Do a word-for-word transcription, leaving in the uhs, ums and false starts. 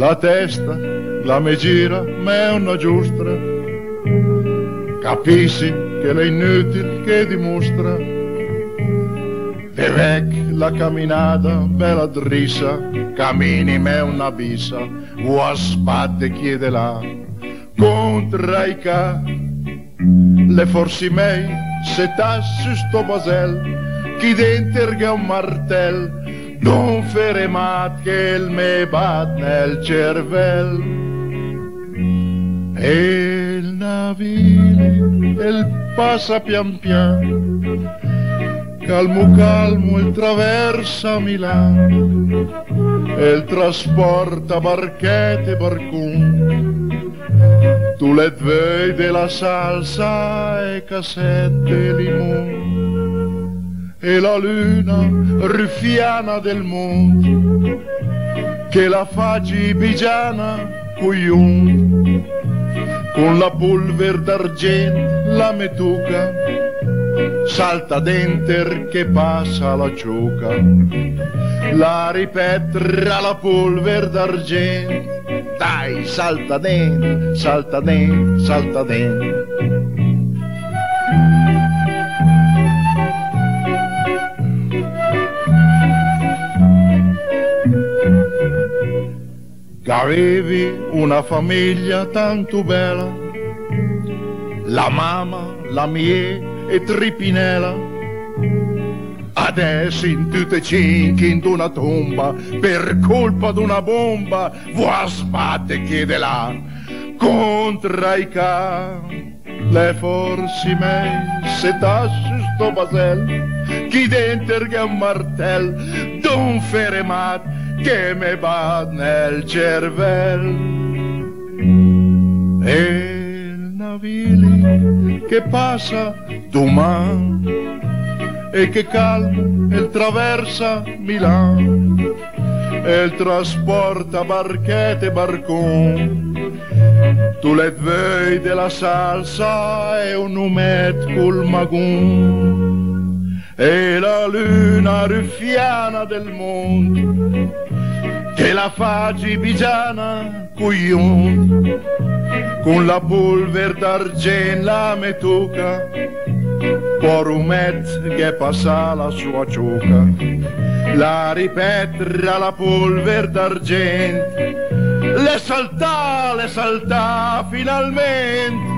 la testa, la me gira, ma è una giostra. Capisci che è inutile che dimostra. De vec la camminata, bella drissa, cammini me una bissa, o sbatte chiede là, contra i ca, le forse mei, se tassi sto basel, chi dentro che un martel, non feremat che il me bat nel cervel. E il navile, il passa pian pian, calmo calmo il traversa Milano, e il trasporta barchette e barcun, tu le vedi la salsa e cassette limon, e la luna ruffiana del mondo, che la facci bigiana cuiun, con la polvere d'argento la metuca, salta denter che passa la ciuca, la ripetra la polvere d'argento, dai salta dentro, salta dentro, salta dentro. Avevi una famiglia tanto bella, la mamma, la mia e Tripinella. Adesso in tutte cinque in una tomba, per colpa d'una bomba, vuoi sbatte chiede là, contra i ca. Le forse mei, se tasci sto basel, chi dentro che è un martel, don feremat, che me bat nel cervel. E il navili che passa doman, e che calmo il traversa Milan, e il trasporta barchette e barcon, tu le vedi la salsa e un umet col magun, e la luna ruffiana del mondo, che la facci bigiana cuiun, con la polvere d'argent la metuca, por umet che passa la sua ciuca, la ripetra la polvere d'argent, le saltà, le saltà finalmente,